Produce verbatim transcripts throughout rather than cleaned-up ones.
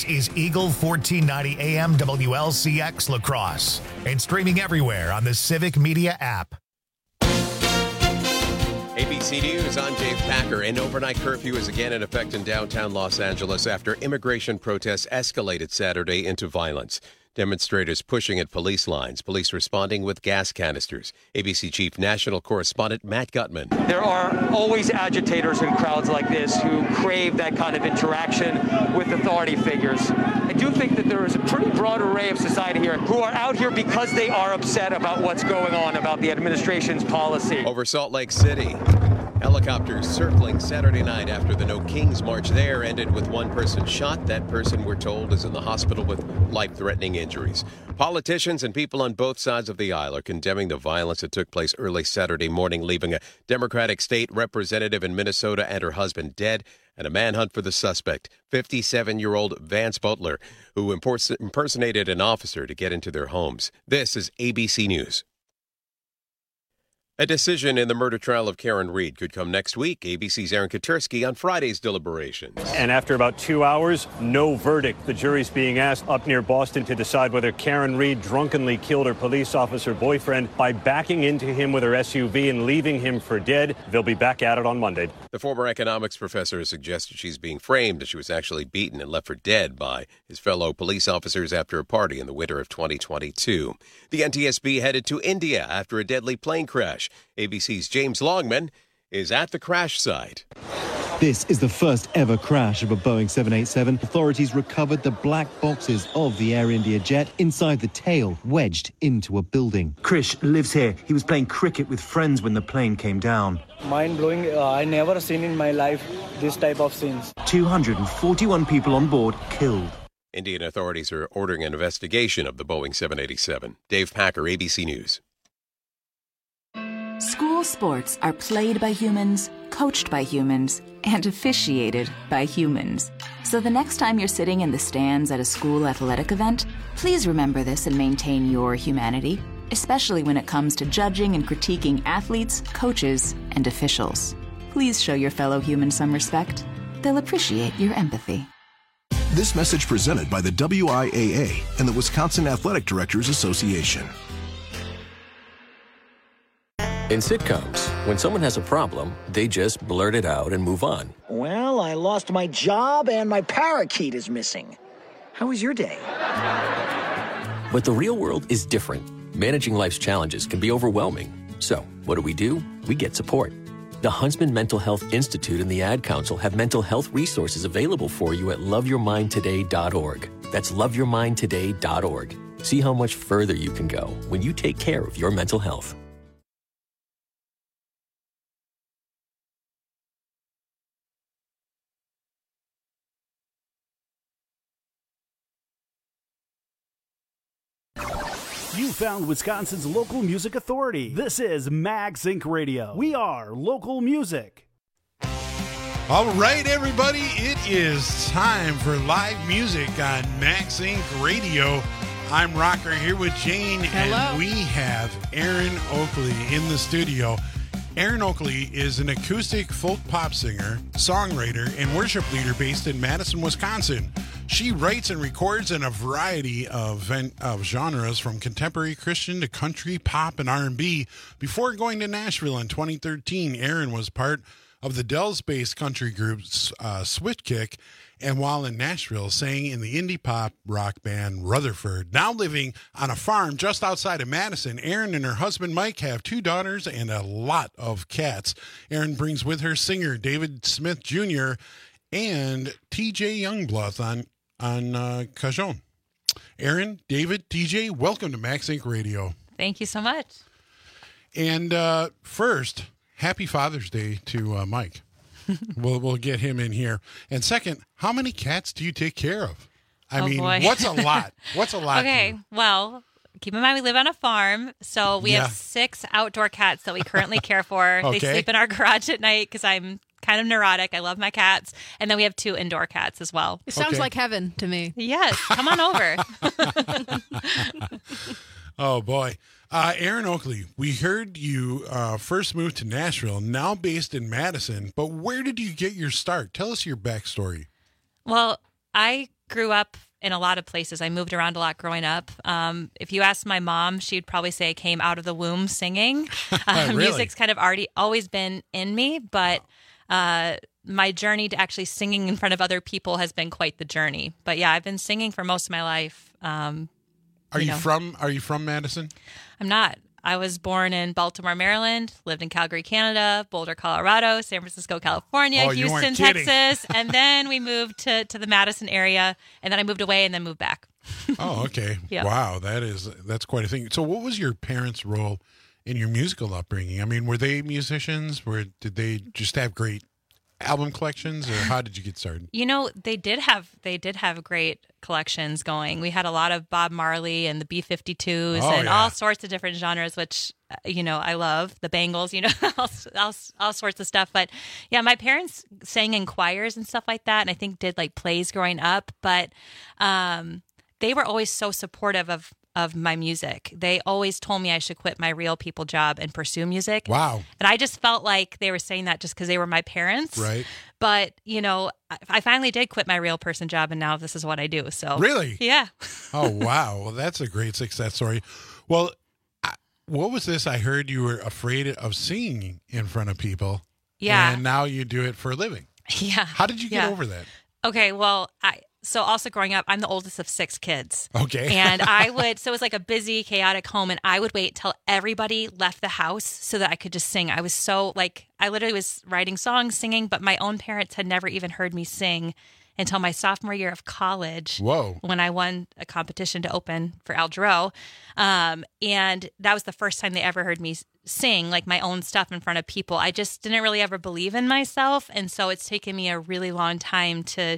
This is Eagle fourteen ninety A M W L C X La Crosse and streaming everywhere on the Civic Media app. A B C News, I'm Dave Packer. An overnight curfew is again in effect in downtown Los Angeles after immigration protests escalated Saturday into violence. Demonstrators pushing at police lines, police responding with gas canisters. A B C Chief National Correspondent Matt Gutman. There are always agitators in crowds like this who crave that kind of interaction with authority figures. I do think that there is a pretty broad array of society here who are out here because they are upset about what's going on, about the administration's policy. Over Salt Lake City, helicopters circling Saturday night after the No Kings march there ended with one person shot. That person, we're told, is in the hospital with life-threatening injuries. Politicians and people on both sides of the aisle are condemning the violence that took place early Saturday morning, leaving a Democratic state representative in Minnesota and her husband dead, and a manhunt for the suspect, fifty-seven-year-old Vance Butler, who impersonated an officer to get into their homes. This is A B C News. A decision in the murder trial of Karen Read could come next week. A B C's Aaron Katersky on Friday's deliberations. And after about two hours, no verdict. The jury's being asked up near Boston to decide whether Karen Read drunkenly killed her police officer boyfriend by backing into him with her S U V and leaving him for dead. They'll be back at it on Monday. The former economics professor has suggested she's being framed that she was actually beaten and left for dead by his fellow police officers after a party in the winter of twenty twenty-two. The N T S B headed to India after a deadly plane crash. A B C's James Longman is at the crash site. This is the first ever crash of a Boeing seven eighty-seven. Authorities recovered the black boxes of the Air India jet inside the tail, wedged into a building. Krish lives here. He was playing cricket with friends when the plane came down. Mind-blowing. Uh, I never seen in my life this type of scenes. two hundred forty-one people on board killed. Indian authorities are ordering an investigation of the Boeing seven eighty-seven. Dave Packer, A B C News. School sports are played by humans, coached by humans, and officiated by humans. So the next time you're sitting in the stands at a school athletic event, please remember this and maintain your humanity, especially when it comes to judging and critiquing athletes, coaches, and officials. Please show your fellow humans some respect. They'll appreciate your empathy. This message presented by the W I A A and the Wisconsin Athletic Directors Association. In sitcoms, when someone has a problem, they just blurt it out and move on. Well, I lost my job and my parakeet is missing. How was your day? But the real world is different. Managing life's challenges can be overwhelming. So, what do we do? We get support. The Huntsman Mental Health Institute and the Ad Council have mental health resources available for you at love your mind today dot org. That's love your mind today dot org. See how much further you can go when you take care of your mental health. You found Wisconsin's local music authority. This is Max Inc Radio. We are local music. All right, everybody, it is time for live music on Max Inc Radio. I'm Rocker here with Jane, Hello. And we have Erin Oakley in the studio. Erin Oakley is an acoustic folk pop singer, songwriter, and worship leader based in Madison, Wisconsin. She writes and records in a variety of, of genres, from contemporary Christian to country, pop, and R and B. Before going to Nashville in twenty thirteen, Erin was part of the Dells-based country group uh, Switchkick, and while in Nashville, sang in the indie pop rock band Rutherford. Now living on a farm just outside of Madison, Erin and her husband Mike have two daughters and a lot of cats. Erin brings with her singer David Smith Junior and T J Youngblood on on uh, Cajon. Erin, David, T J, welcome to Max Inc Radio. Thank you so much. And uh, first, happy Father's Day to uh, Mike. we'll we'll get him in here. And second, how many cats do you take care of? I oh, mean, boy. what's a lot? What's a lot? Okay, well, keep in mind we live on a farm, so we Yeah. have six outdoor cats that we currently care for. Okay. They sleep in our garage at night because I'm kind of neurotic. I love my cats. And then we have two indoor cats as well. It sounds Okay. like heaven to me. Yes, come on over. Oh, boy. Uh, Erin Oakley, we heard you uh, first moved to Nashville, now based in Madison, but where did you get your start? Tell us your backstory. Well, I grew up in a lot of places. I moved around a lot growing up. Um, if you ask my mom, she'd probably say I came out of the womb singing. Uh, Really? Music's kind of already always been in me, but uh, my journey to actually singing in front of other people has been quite the journey. But yeah, I've been singing for most of my life. Um, Are you, know. from Are you from Madison? I'm not. I was born in Baltimore, Maryland, lived in Calgary, Canada, Boulder, Colorado, San Francisco, California, Oh, you weren't Houston, kidding. Texas, and then we moved to, to the Madison area, and then I moved away and then moved back. Oh, okay. Yeah. Wow, that is that's quite a thing. So, what was your parents' role in your musical upbringing? I mean, were they musicians? Were did they just have great album collections, or how did you get started? You know, they did have they did have great collections going. We had a lot of Bob Marley and the B fifty-twos Oh, and yeah. all sorts of different genres, which uh, you know I love. The Bangles, you know, all, all, all sorts of stuff. But yeah, my parents sang in choirs and stuff like that, and I think did like plays growing up. But um, they were always so supportive of of my music. They always told me I should quit my real people job and pursue music. Wow. And I just felt like they were saying that just because they were my parents. Right. But, you know, I- I finally did quit my real person job, and now this is what I do. So Really? Yeah. Oh, wow. Well, that's a great success story. Well, I, what was this? I heard you were afraid of singing in front of people. Yeah. And now you do it for a living. Yeah. How did you get Yeah. over that? Okay, well, I so also growing up, I'm the oldest of six kids. Okay. And I would, so it was like a busy, chaotic home, and I would wait till everybody left the house so that I could just sing. I was so, like, I literally was writing songs, singing, but my own parents had never even heard me sing until my sophomore year of college. Whoa. When I won a competition to open for Al Jarreau. Um, and that was the first time they ever heard me sing, like, my own stuff in front of people. I just didn't really ever believe in myself. And so it's taken me a really long time to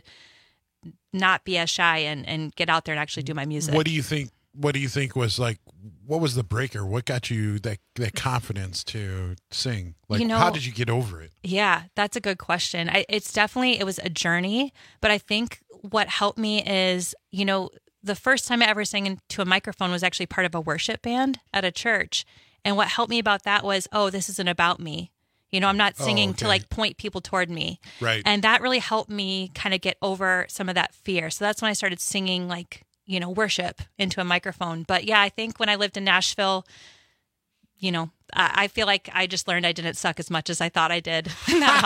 not be as shy and, and get out there and actually do my music. What do you think? What do you think was like? What was the breaker? What got you that that confidence to sing? Like, You know- how did you get over it? Yeah, that's a good question. I, it's definitely, it was a journey, but I think what helped me is, you know, the first time I ever sang into a microphone was actually part of a worship band at a church. And what helped me about that was, oh, this isn't about me. You know, I'm not Oh, singing to okay. like point people toward me. Right. And that really helped me kind of get over some of that fear. So that's when I started singing like, you know, worship into a microphone. But yeah, I think when I lived in Nashville, you know, I, I feel like I just learned I didn't suck as much as I thought I did. And that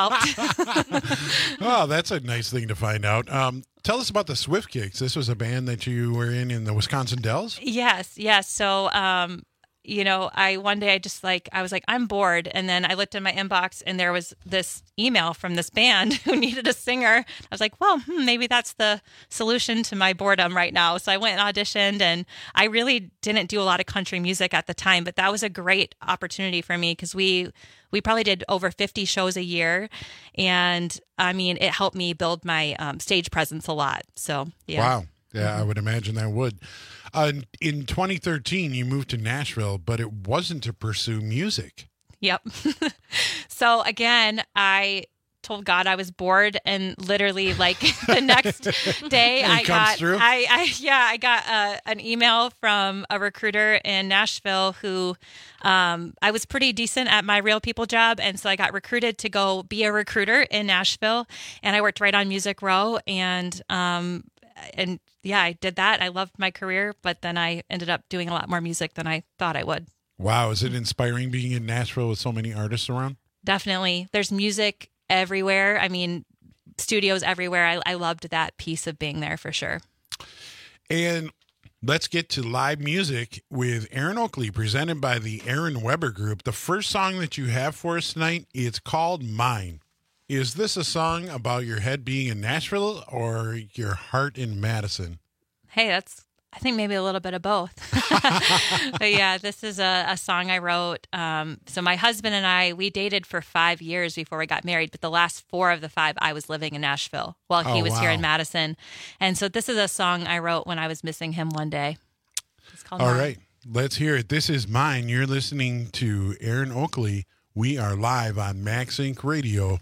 helped. Oh, that's a nice thing to find out. Um, tell us about the Swift Kicks. This was a band that you were in in the Wisconsin Dells. Yes, yes. So, um, you know, I one day I just like I was like I'm bored, and then I looked in my inbox and there was this email from this band who needed a singer. I was like, well, hmm, maybe that's the solution to my boredom right now. So I went and auditioned, and I really didn't do a lot of country music at the time, but that was a great opportunity for me because we we probably did over fifty shows a year, and I mean, it helped me build my um, stage presence a lot. So yeah. Wow. Yeah, I would imagine that would. Uh, in twenty thirteen, you moved to Nashville, but it wasn't to pursue music. Yep. So again, I told God I was bored, and literally like the next day It I comes got through. I, I yeah, I got uh, an email from a recruiter in Nashville who um, I was pretty decent at my real people job, and so I got recruited to go be a recruiter in Nashville, and I worked right on Music Row, and um and yeah, I did that. I loved my career, but then I ended up doing a lot more music than I thought I would. Wow, is it inspiring being in Nashville with so many artists around? Definitely. There's music everywhere. I mean, studios everywhere. I, I loved that piece of being there for sure. And let's get to live music with Aaron Oakley, presented by the Aaron Weber Group. The first song that you have for us tonight, it's called Mine. Is this a song about your head being in Nashville or your heart in Madison? Hey, that's, I think maybe a little bit of both. But yeah, this is a, a song I wrote. Um, so my husband and I, we dated for five years before we got married, but the last four of the five, I was living in Nashville while he Oh, was here wow. in Madison. And so this is a song I wrote when I was missing him one day. It's called All Mine. right, let's hear it. This is Mine. You're listening to Aaron Oakley. We are live on Max Inc Radio.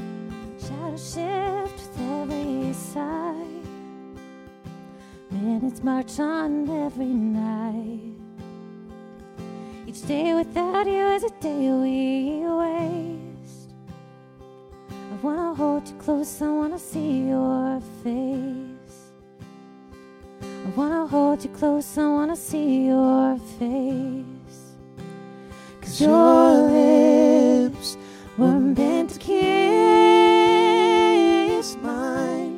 Shadow shift with every sigh. Minutes lights march on every night. Each day without you is a day we waste. I wanna hold you close, I wanna see your face. I wanna hold you close, I wanna see your face. 'Cause your lips were meant to kiss mine,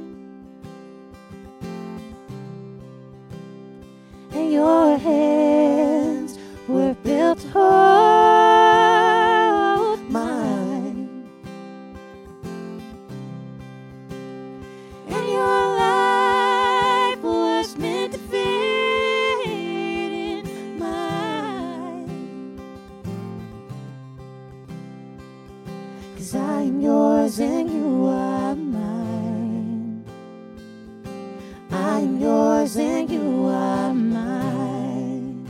and your hands were built to hold mine, and your life was meant to fit in mine. 'Cause I'm yours and you are mine. I'm yours and you are mine.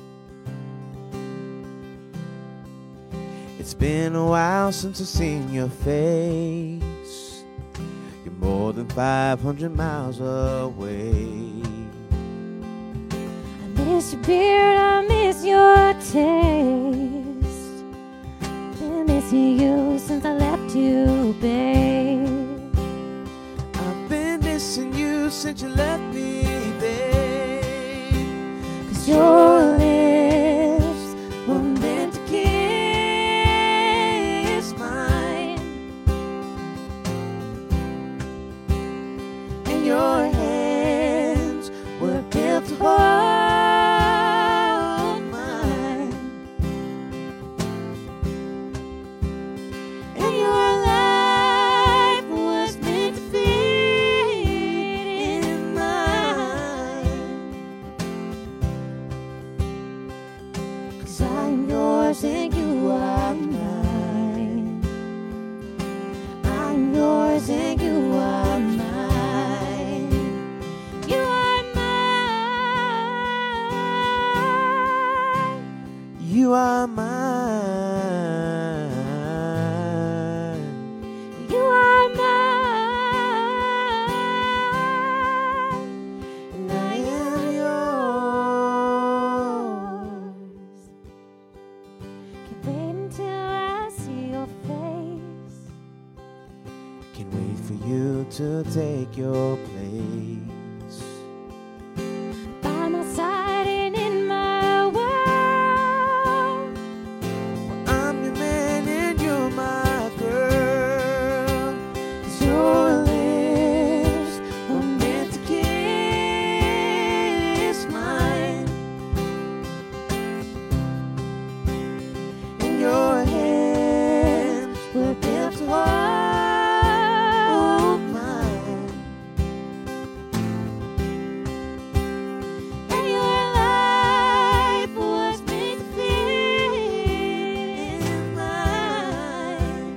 It's been a while since I've seen your face. You're more than five hundred miles away. I miss your beard, I miss your taste. Been missing you since I left you, babe. I've been missing you since you left me, babe. 'Cause your lips were meant to kiss mine, and your hands were built to hold mine, and your life was meant to fit in mine. 'Cause I'm yours and you are mine. I'm yours and you are mine. You are mine. You are mine. You are mine. And I am yours. Can't wait until I see your face. Can't wait for you to take your place. By my side and in my world. I'm your man and you're my girl. 'Cause your lips were meant to kiss mine, and your hands were built to hold mine, and your life was meant to fit in mine.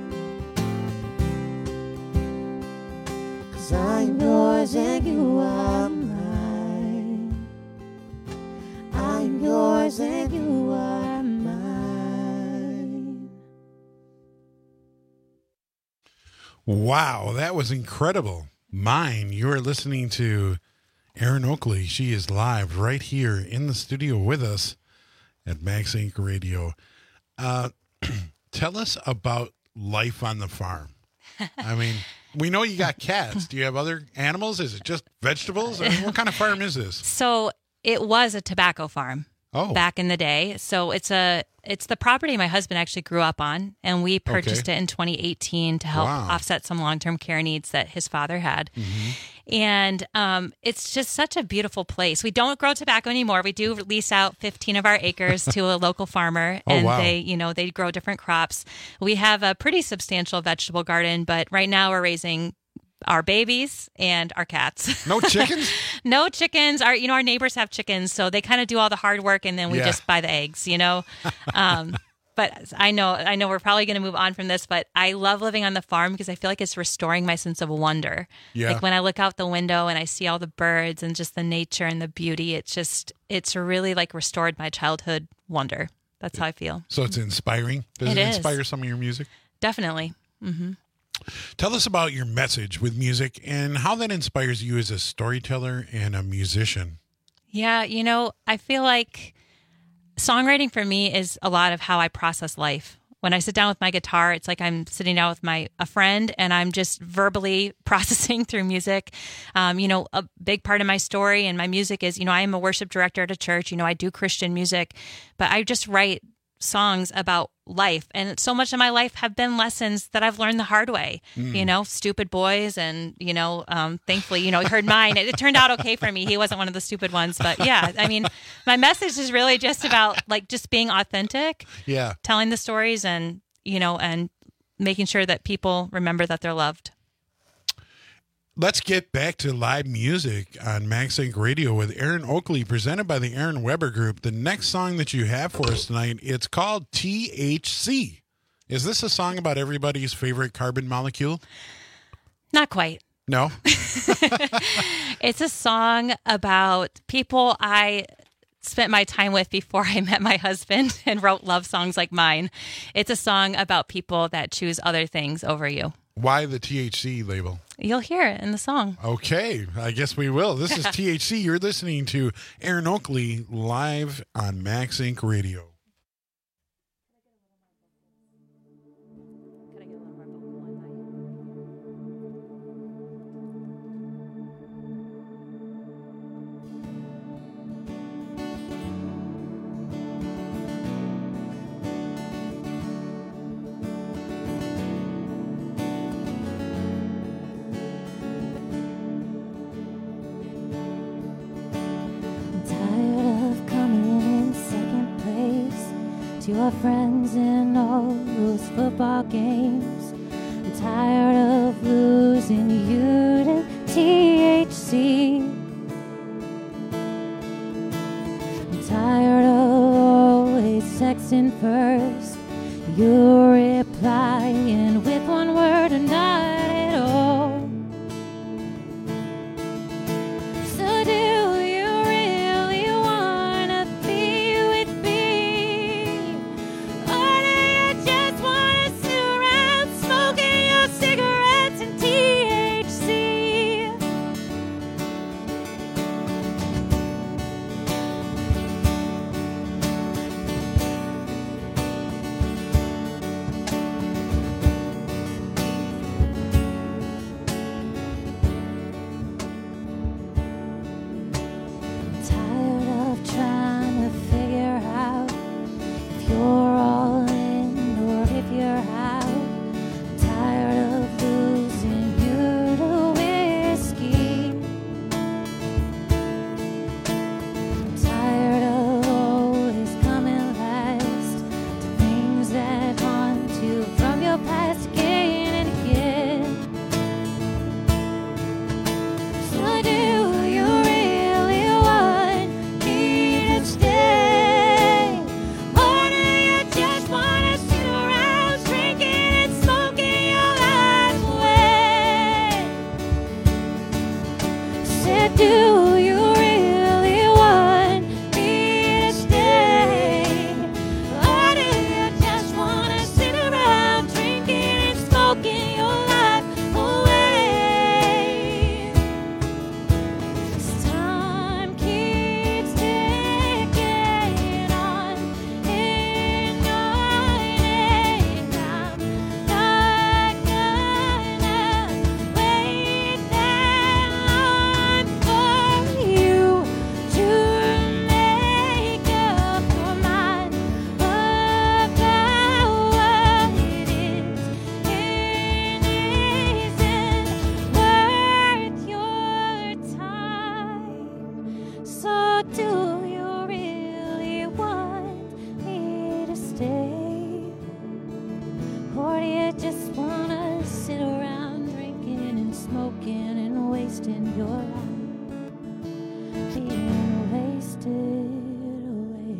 'Cause I'm yours and you are mine. I'm yours and you are mine. Wow, that was incredible. Mine. You're listening to Erin Oakley. She is live right here in the studio with us at Max Inc Radio. Uh, tell us about life on the farm. I mean, we know you got cats. Do you have other animals? Is it just vegetables? I mean, what kind of farm is this? So it was a tobacco farm Oh. back in the day. So it's a it's the property my husband actually grew up on, and we purchased Okay. it in twenty eighteen to help Wow. offset some long-term care needs that his father had. Mm-hmm. And um, it's just such a beautiful place. We don't grow tobacco anymore. We do lease out fifteen of our acres to a local farmer, Oh, and wow. they, you know, they grow different crops. We have a pretty substantial vegetable garden, but right now we're raising our babies and our cats. No chickens? No chickens. Our, you know, our neighbors have chickens, so they kind of do all the hard work, and then we Yeah. just buy the eggs, you know. Um, but I know, I know, we're probably going to move on from this. But I love living on the farm because I feel like it's restoring my sense of wonder. Yeah. Like when I look out the window and I see all the birds and just the nature and the beauty, it's just, it's really like restored my childhood wonder. That's how I feel. So it's inspiring. Does It it, is. inspire some of your music? Definitely. Mm-hmm. Tell us about your message with music and how that inspires you as a storyteller and a musician. Yeah, you know, I feel like songwriting for me is a lot of how I process life. When I sit down with my guitar, it's like I'm sitting down with my a friend and I'm just verbally processing through music. Um, you know, a big part of my story and my music is, you know, I am a worship director at a church. You know, I do Christian music, but I just write songs about life. And so much of my life have been lessons that I've learned the hard way, mm. you know, stupid boys. And, you know, um, thankfully, you know, he heard mine. It, it turned out okay for me. He wasn't one of the stupid ones. But yeah, I mean, my message is really just about like just being authentic. Yeah. Telling the stories and, you know, and making sure that people remember that they're loved. Let's get back to live music on MaxSync Radio with Aaron Oakley, presented by the Aaron Weber Group. The next song that you have for us tonight, it's called T H C. Is this a song about everybody's favorite carbon molecule? Not quite. No? It's a song about people I spent my time with before I met my husband and wrote love songs like mine. It's a song about people that choose other things over you. Why the T H C label? You'll hear it in the song. Okay, I guess we will. This is T H C. You're listening to Aaron Oakley live on MaxSync Radio. To our friends in all those football games, I'm tired of losing you to T H C. I'm tired of always texting first, you replying with one word or not at all. So do you really wanna be with me? Or do you just wanna sit around smoking your cigarettes and T H C? Tired of trying to figure out if you're all in or if you're out. Tired of losing you to whiskey. Tired of always coming last to things that haunt you from your past again and again. So do you really want me to stay? Or do you just wanna sit around drinking and smoking your life away? Said, do you really want me to stay? Or do you just wanna sit around drinking and smoking your life away? As time keeps ticking on and on, and I'm not gonna wait that long for you to make up your mind about what it is and isn't worth your time. So do you really want me to stay? Or do you just wanna sit around drinking and smoking and wasting your life, being wasted away?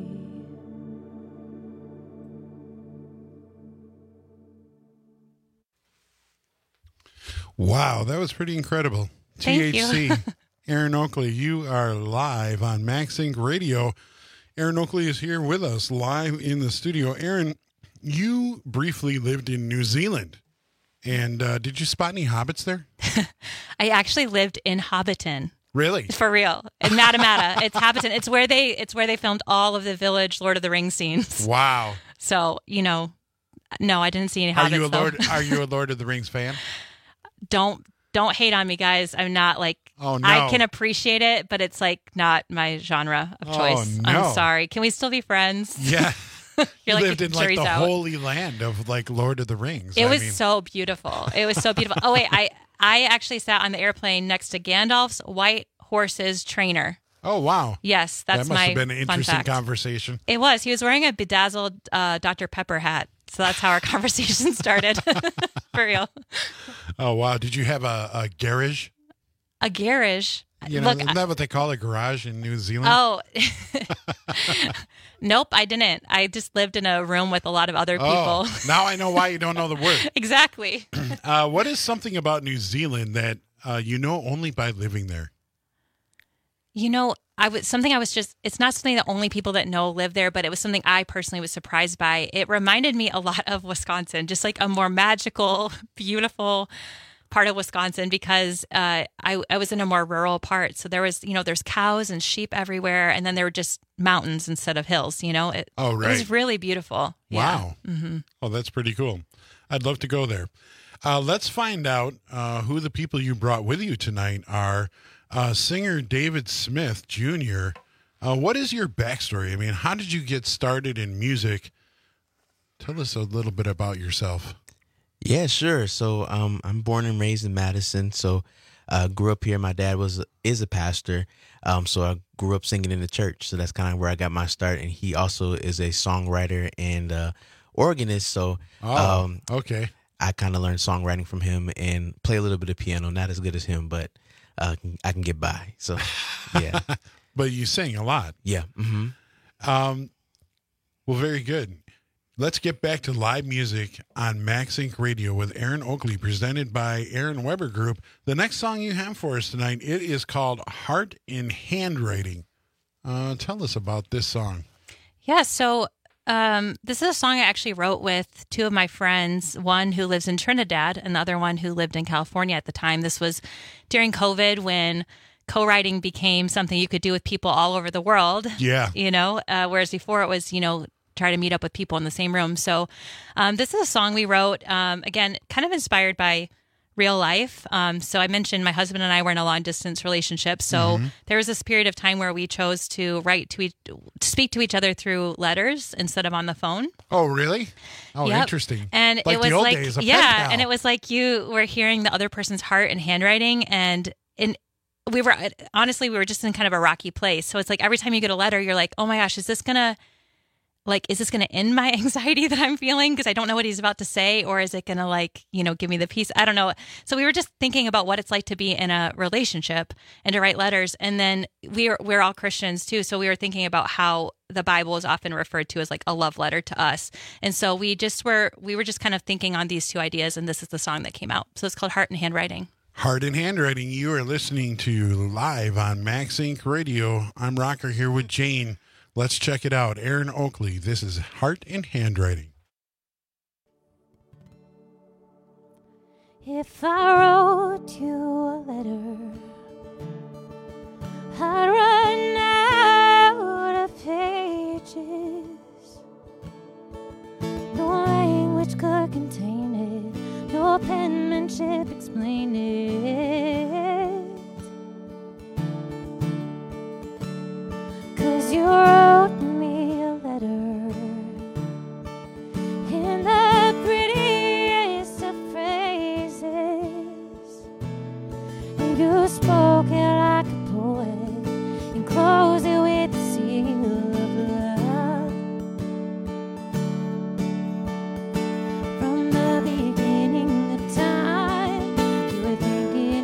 Wow, that was pretty incredible. Thank you. T H C. Aaron Oakley, you are live on MaxSync Radio. Aaron Oakley is here with us live in the studio. Aaron, you briefly lived in New Zealand. And uh, did you spot any hobbits there? I actually lived in Hobbiton. Really? For real. In Matamata. It's Hobbiton. It's where they it's where they filmed all of the Village Lord of the Rings scenes. Wow. So, you know, no, I didn't see any Are hobbits. you a Lord though. are you a Lord of the Rings fan? Don't don't hate on me, guys. I'm not like Oh no. I can appreciate it, but it's like not my genre of choice. Oh, no. I'm sorry. Can we still be friends? Yeah. You're you like lived in like jury's the out. holy land of like Lord of the Rings. It I was mean, so beautiful. It was so beautiful. Oh wait, I I actually sat on the airplane next to Gandalf's white horse's trainer. Oh wow. Yes, that's that must my have been an fun interesting fact. conversation. It was. He was wearing a bedazzled uh, Doctor Pepper hat. So that's how our conversation started. For real. Oh wow. Did you have a, a garage? A garage. You know, Look, isn't that what they call a garage in New Zealand? Oh, nope, I didn't. I just lived in a room with a lot of other people. Oh, now I know why you don't know the word. Exactly. Uh, what is something about New Zealand that uh, you know only by living there? You know, I was something I was just, it's not something that only people that know live there, but it was something I personally was surprised by. It reminded me a lot of Wisconsin, just like a more magical, beautiful part of Wisconsin, because uh, I, I was in a more rural part. So there was, you know, there's cows and sheep everywhere. And then there were just mountains instead of hills, you know. It, oh, right. It was really beautiful. Wow. Yeah. Mm-hmm. Oh, that's pretty cool. I'd love to go there. Uh, let's find out uh, who the people you brought with you tonight are. Uh, singer David Smith Junior Uh, what is your backstory? I mean, how did you get started in music? Tell us a little bit about yourself. Yeah, sure. So um, I'm born and raised in Madison. So uh, grew up here. My dad was is a pastor. Um, so I grew up singing in the church. So that's kind of where I got my start. And he also is a songwriter and uh, organist. So oh, um, okay. I kind of learned songwriting from him and play a little bit of piano. Not as good as him, but uh, I can get by. So yeah. But you sing a lot. Yeah. Mm-hmm. Um, well, very good. Let's get back to live music on Max Inc Radio with Aaron Oakley, presented by Aaron Weber Group. The next song you have for us tonight, it is called Heart in Handwriting. Uh, tell us about this song. Yeah, so um, this is a song I actually wrote with two of my friends, one who lives in Trinidad and the other one who lived in California at the time. This was during COVID when co-writing became something you could do with people all over the world. Yeah. You know, uh, whereas before it was, you know, try to meet up with people in the same room. So um, this is a song we wrote, um, again, kind of inspired by real life. Um, so I mentioned my husband and I were in a long distance relationship. So Mm-hmm. there was this period of time where we chose to write to each, to speak to each other through letters instead of on the phone. Oh, really? Oh, Yep. interesting. And like it was the old like, days of pen yeah, pal. and it was like you were hearing the other person's heart and handwriting, and in we were honestly we were just in kind of a rocky place. So it's like every time you get a letter, you're like, oh my gosh, is this gonna like is this gonna end my anxiety that I'm feeling because I don't know what he's about to say, or is it gonna like you know give me the peace? I don't know. So we were just thinking about what it's like to be in a relationship and to write letters, and then we we're we're all Christians too, so we were thinking about how the Bible is often referred to as like a love letter to us. And so we just were, we were just kind of thinking on these two ideas, and this is the song that came out. So it's called Heart and Handwriting. Heart in Handwriting. You are listening to live on Max Inc Radio. I'm Rocker here with Jane. Let's check it out. Aaron Oakley. This is Heart in Handwriting. If I wrote you a letter, I'd run out of pages. No language could contain it, no penmanship explain it. 'Cause you wrote me a letter in the prettiest of phrases. You spoke it like a poet and closed it with the seal of love. From the beginning of time, you were thinking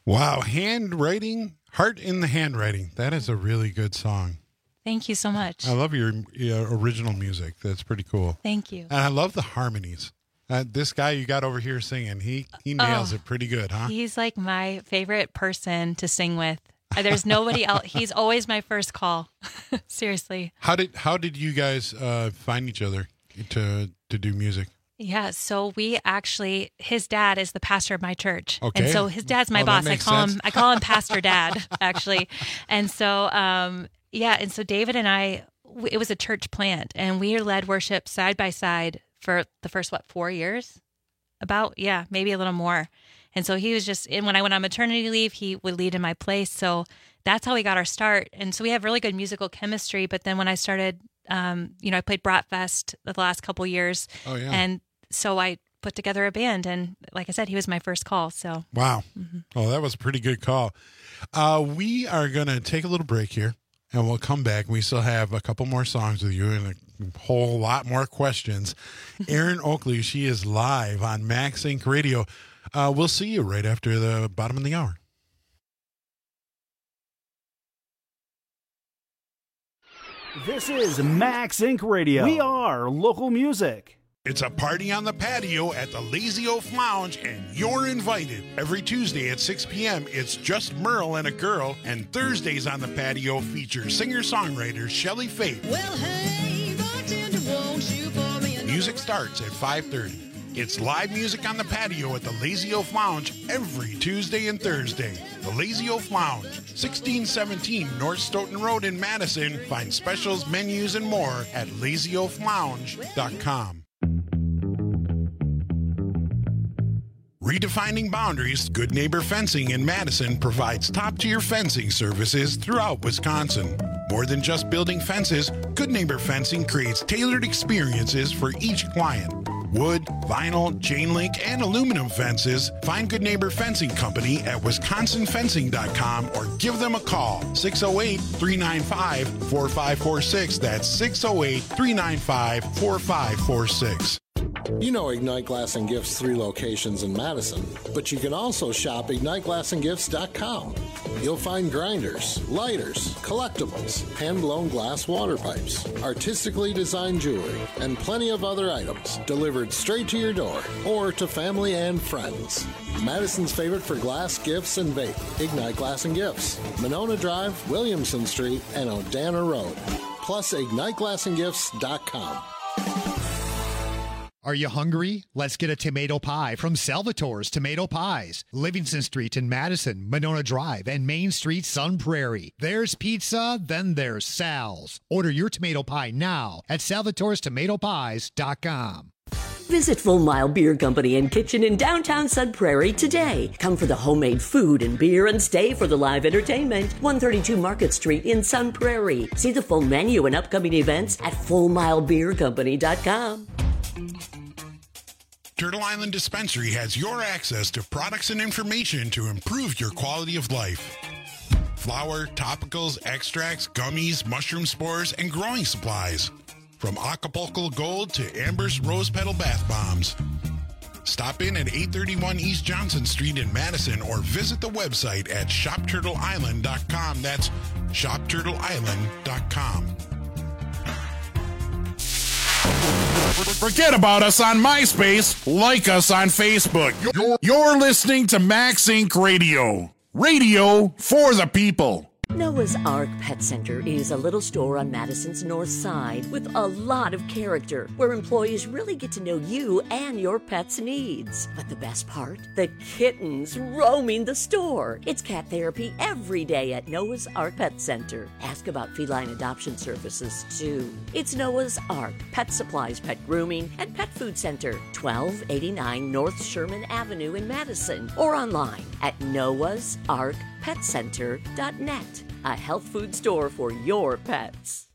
Wow, handwriting, heart in the handwriting. That is a really good song. Thank you so much. I love your uh, original music. That's pretty cool. Thank you. And I love the harmonies. Uh, this guy you got over here singing, he he nails Oh, it pretty good, huh? He's like my favorite person to sing with. Uh, There's nobody else. He's always my first call. Seriously. How did how did you guys uh, find each other to to do music? Yeah, so we actually, his dad is the pastor of my church, Okay. and so his dad's my Oh, that boss. I makes call sense. him, I call him Pastor Dad, actually, and so um, yeah, and so David and I, w- it was a church plant, and we led worship side by side for the first what four years, about yeah, maybe a little more, and so he was just, and when I went on maternity leave, he would lead in my place, so that's how we got our start, and so we have really good musical chemistry. But then when I started. Um, you know, I played Bratfest the last couple years. Oh, yeah. And so I put together a band, and like I said, he was my first call. So Wow. Mm-hmm. Oh, that was a pretty good call. Uh, we are going to take a little break here, and we'll come back. We still have a couple more songs with you and a whole lot more questions. Erin Oakley, she is live on Max Inc Radio. Uh, we'll see you right after the bottom of the hour. This is Max Incorporated. Radio. We are local music. It's a party on the patio at the Lazy Oaf Lounge, and you're invited. Every Tuesday at six p.m., it's just Merle and a girl, and Thursdays on the patio feature singer-songwriter Shelly Faith. Well, hey, bartender, won't you pour me a Music starts at five thirty. It's live music on the patio at the Lazy Oaf Lounge every Tuesday and Thursday. The Lazy Oaf Lounge, sixteen seventeen North Stoughton Road in Madison. Find specials, menus, and more at lazy oaf lounge dot com. Redefining boundaries, Good Neighbor Fencing in Madison provides top-tier fencing services throughout Wisconsin. More than just building fences, Good Neighbor Fencing creates tailored experiences for each client. Wood, vinyl, chain link, and aluminum fences. Find Good Neighbor Fencing Company at wisconsin fencing dot com or give them a call, six oh eight, three nine five, four five four six. That's six oh eight, three nine five, four five four six. You know Ignite Glass and Gifts' three locations in Madison, but you can also shop ignite glass and gifts dot com. You'll find grinders, lighters, collectibles, hand-blown glass water pipes, artistically designed jewelry, and plenty of other items delivered straight to your door or to family and friends. Madison's favorite for glass, gifts, and vape, Ignite Glass and Gifts, Monona Drive, Williamson Street, and Odana Road. Plus ignite glass and gifts dot com. Are you hungry? Let's get a tomato pie from Salvatore's Tomato Pies. Livingston Street in Madison, Monona Drive, and Main Street, Sun Prairie. There's pizza, then there's Sal's. Order your tomato pie now at salvatores tomato pies dot com. Visit Full Mile Beer Company and Kitchen in downtown Sun Prairie today. Come for the homemade food and beer and stay for the live entertainment. one thirty-two Market Street in Sun Prairie. See the full menu and upcoming events at full mile beer company dot com. Turtle Island Dispensary has your access to products and information to improve your quality of life. Flour, topicals, extracts, gummies, mushroom spores, and growing supplies. From Acapulco Gold to Amber's Rose Petal Bath Bombs. Stop in at eight thirty-one East Johnson Street in Madison or visit the website at shop turtle island dot com. That's shop turtle island dot com. Forget about us on MySpace. Like us on Facebook. You're, you're listening to Max Incorporated. Radio. Radio for the people. Noah's Ark Pet Center is a little store on Madison's north side with a lot of character, where employees really get to know you and your pet's needs. But the best part? The kittens roaming the store. It's cat therapy every day at Noah's Ark Pet Center. Ask about feline adoption services, too. It's Noah's Ark Pet Supplies, Pet Grooming, and Pet Food Center, twelve eighty-nine North Sherman Avenue in Madison, or online at noahs ark pet center dot net. A health food store for your pets.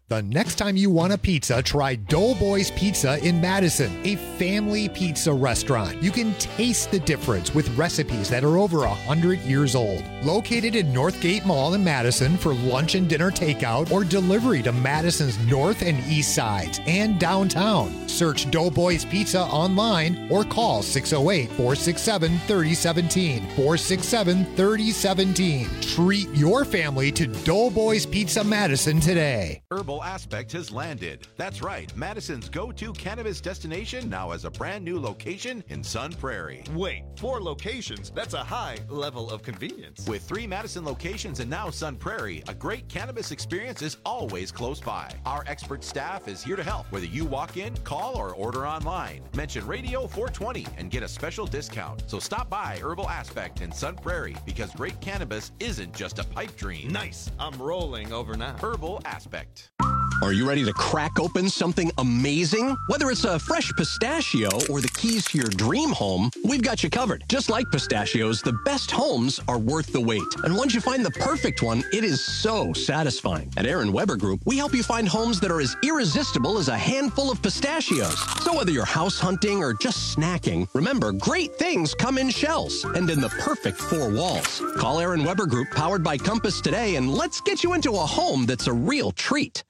The next time you want a pizza, try Doughboys Pizza in Madison, a family pizza restaurant. You can taste the difference with recipes that are over one hundred years old. Located in Northgate Mall in Madison for lunch and dinner takeout or delivery to Madison's north and east sides and downtown. Search Doughboys Pizza online or call six oh eight, four six seven, three oh one seven, four six seven, three oh one seven. Treat your family to Doughboys Pizza Madison today. Herbal Aspect has landed. That's right. Madison's go-to cannabis destination now has a brand new location in Sun Prairie. Wait, four locations? That's a high level of convenience. With three Madison locations and now Sun Prairie, a great cannabis experience is always close by. Our expert staff is here to help, whether you walk in, call, or order online. Mention Radio four twenty and get a special discount. So stop by Herbal Aspect in Sun Prairie, because great cannabis isn't just a pipe dream. Nice. I'm rolling over now. Herbal Aspect. Are you ready to crack open something amazing? Whether it's a fresh pistachio or the keys to your dream home, we've got you covered. Just like pistachios, the best homes are worth the wait. And once you find the perfect one, it is so satisfying. At Aaron Weber Group, we help you find homes that are as irresistible as a handful of pistachios. So whether you're house hunting or just snacking, remember, great things come in shells and in the perfect four walls. Call Aaron Weber Group, powered by Compass, today, and let's get you into a home that's a real treat.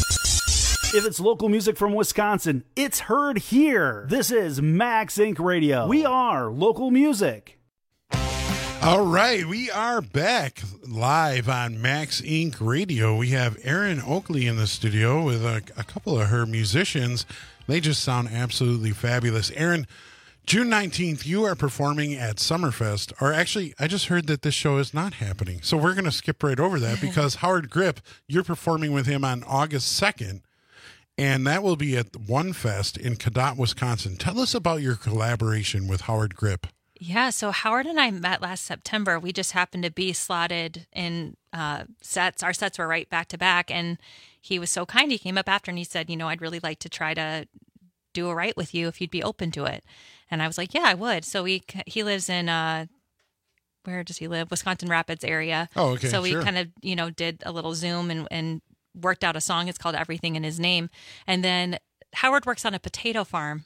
If it's local music from Wisconsin, it's heard here. This is Max Incorporated. Radio. We are local music. All right, we are back live on Max Incorporated. Radio. We have Erin Oakley in the studio with a, a couple of her musicians. They just sound absolutely fabulous. Erin, June nineteenth, you are performing at Summerfest. Or actually, I just heard that this show is not happening. So we're going to skip right over that because Howard Grip, you're performing with him on August second. And that will be at One Fest in Cadott, Wisconsin. Tell us about your collaboration with Howard Grip. Yeah, so Howard and I met last September. We just happened to be slotted in uh, sets. Our sets were right back to back, and he was so kind. He came up after and he said, you know, I'd really like to try to do a write with you if you'd be open to it. And I was like, yeah, I would. So we he lives in, uh, where does he live? Wisconsin Rapids area. Oh, okay, So we sure. kind of, you know, did a little Zoom and, and worked out a song. It's called Everything in His Name. And then Howard works on a potato farm.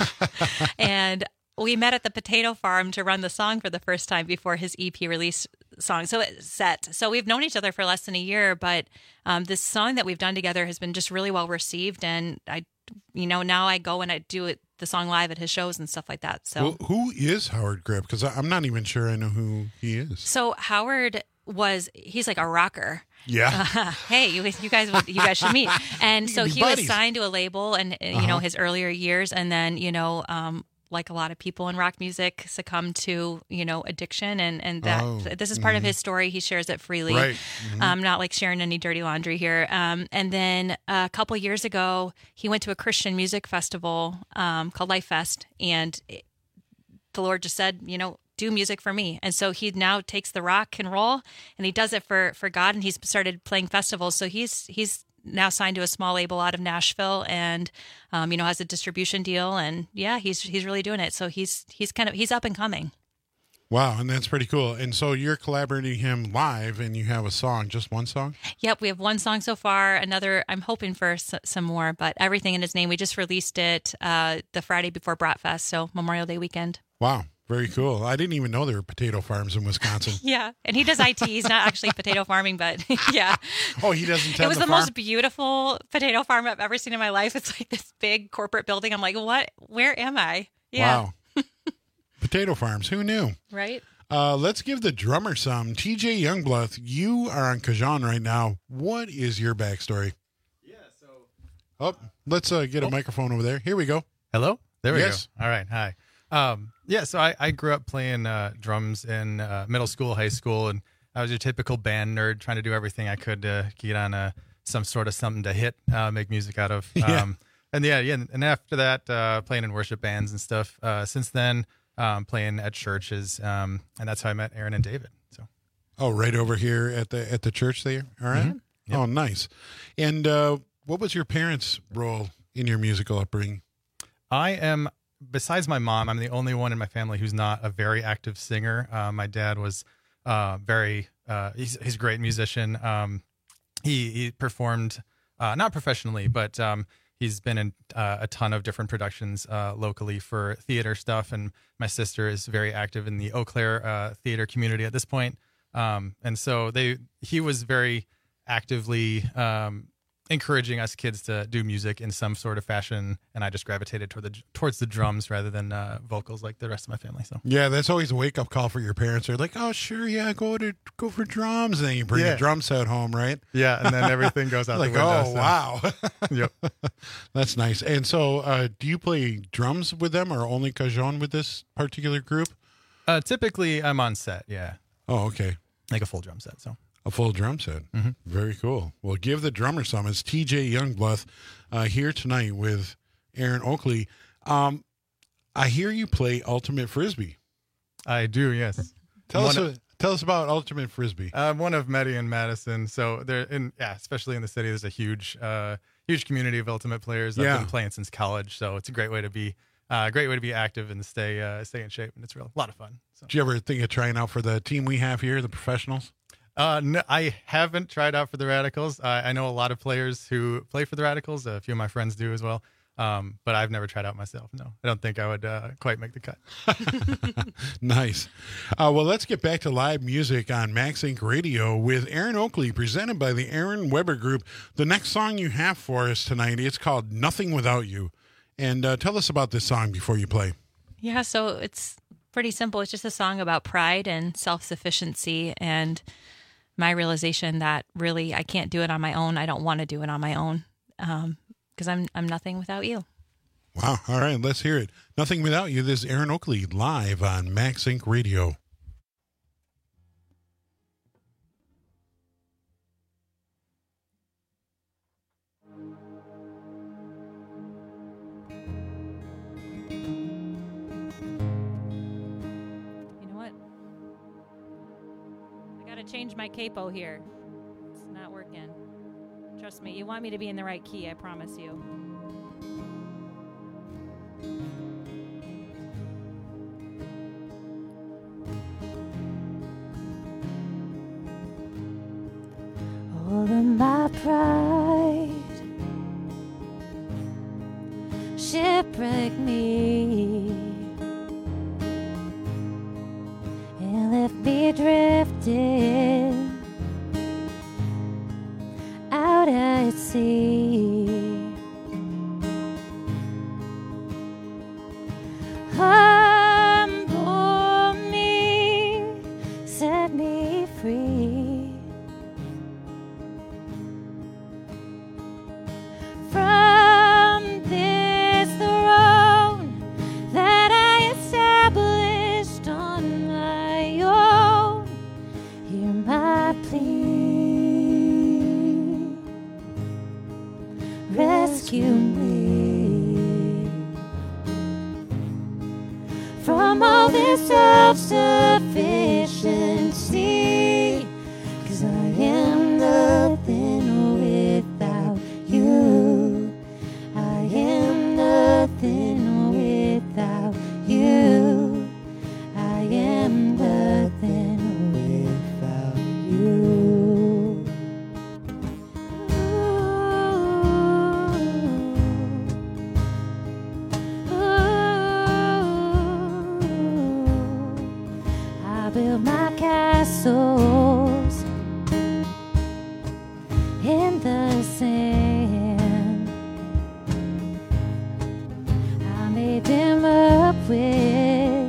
And we met at the potato farm to run the song for the first time before his E P release song. So it's set. So we've known each other for less than a year, but um, this song that we've done together has been just really well received. And I, you know, now I go and I do it, the song live at his shows and stuff like that. So Well, who is Howard Grip? Because I'm not even sure I know who he is. So Howard was, he's like a rocker. Yeah. Uh, hey, you, you guys, would- you guys should meet. And so be he buddies. was signed to a label, and uh, you Uh-huh. know his earlier years, and then you know, um, like a lot of people in rock music, succumb to you know addiction, and and that Oh, this is part of mhm. his story. He shares it freely. Right. Mhm. Um, not like sharing any dirty laundry here. Um, and then a couple years ago, he went to a Christian music festival um, called Life Fest, and it, the Lord just said, you know, do music for me. And so he now takes the rock and roll and he does it for, for God. And he's started playing festivals. So he's, he's now signed to a small label out of Nashville and, um, you know, has a distribution deal. And yeah, he's, he's really doing it. So he's, he's kind of, he's up and coming. Wow, and that's pretty cool. And so you're collaborating him live, and you have a song, just one song? Yep. We have one song so far, another, I'm hoping for s- some more, but Everything in His Name. We just released it uh, the Friday before Bratfest. So Memorial Day weekend. Wow, very cool. I didn't even know there were potato farms in Wisconsin. Yeah. And he does I T. He's not actually potato farming, but yeah. Oh, he doesn't tend It was the the farm? most beautiful potato farm I've ever seen in my life. It's like this big corporate building. I'm like, what? Where am I? Yeah. Wow. Potato farms, who knew? Right? Uh, let's give the drummer some. T J Youngblood, you are on Cajon right now. What is your backstory? Yeah, so... Oh, let's uh, get a microphone over there. Here we go. Hello? There we Yes. go. All right. Hi. Um, yeah, so I, I grew up playing uh, drums in uh, middle school, high school, and I was your typical band nerd trying to do everything I could to get on a, some sort of something to hit, uh, make music out of. Yeah. Um, and yeah, yeah, and after that, uh, playing in worship bands and stuff. Uh, since then, um, playing at churches, um, and that's how I met Aaron and David. So. Oh, right over here at the at the church there? All right. Mhm. Yep. Oh, nice. And uh, what was your parents' role in your musical upbringing? I am, besides my mom, I'm the only one in my family who's not a very active singer. Uh, my dad was uh, very, uh, he's, he's a great musician. Um, he, he performed uh, not professionally, but um, he's been in uh, a ton of different productions uh, locally for theater stuff. And my sister is very active in the Eau Claire uh, theater community at this point. Um, and so they, he was very actively um, encouraging us kids to do music in some sort of fashion, and I just gravitated toward the towards the drums rather than uh, vocals like the rest of my family. So yeah, that's always a wake up call for your parents. They're like, "Oh, sure, yeah, go to go for drums," and then you bring Yeah. a drum set home, right? Yeah, and then everything goes out like, the window. oh, so- wow, Yep. That's nice. And so, uh, do you play drums with them, or only cajon with this particular group? Uh, typically, I'm on set. Yeah. Oh, okay. Like a full drum set. So a full drum set. Mm-hmm. Very cool. Well, give the drummer some. It's T J Youngblood uh, here tonight with Aaron Oakley. Um, I hear you play Ultimate Frisbee. I do. Yes. Tell One us. of- a, tell us about Ultimate Frisbee. I'm one of many in Madison, so there, in yeah, especially in the city, there's a huge, uh, huge community of ultimate players. I've Yeah. been playing since college, so it's a great way to be, uh, great way to be active and stay, uh, stay in shape, and it's real, a lot of fun. So. Did you ever think of trying out for the team we have here, the professionals? Uh, no, I haven't tried out for the Radicals. Uh, I know a lot of players who play for the Radicals. A few of my friends do as well. Um, but I've never tried out myself. No, I don't think I would uh, quite make the cut. Nice. Uh, well, let's get back to live music on Max Inc Radio with Aaron Oakley, presented by the Aaron Weber Group. The next song you have for us tonight, it's called Nothing Without You. And uh, tell us about this song before you play. Yeah, so it's pretty simple. It's just a song about pride and self-sufficiency and my realization that really I can't do it on my own. I don't want to do it on my own um, because I'm I'm nothing without you. Wow. All right, let's hear it. Nothing Without You. This is Aaron Oakley live on Max Inc Radio. You know what? I got to change my capo here. It's not working. Trust me, you want me to be in the right key, I promise you. All of my pride shipwreck me and left me drifting out at sea. Humble me, set me free from this throne that I established on my own. Hear my plea, rescue me from all this self-sufficiency, 'cause I am nothing without you. I am nothing without you. I am nothing without you. I build my castles in the sand. I made them up with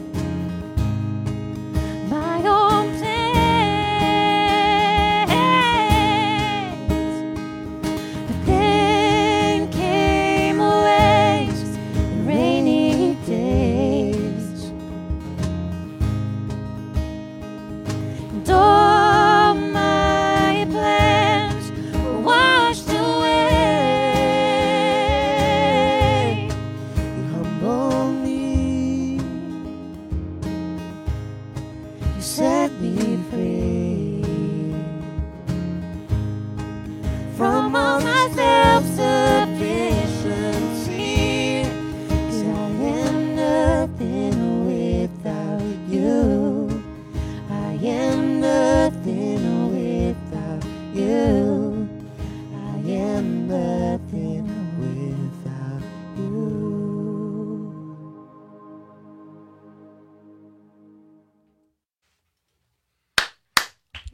my own plans. But then came waves and rainy days, and all my plans were washed away. You humble me, you set me free from all my self-sufficiency, 'cause I am nothing without you. I am nothing without you. I am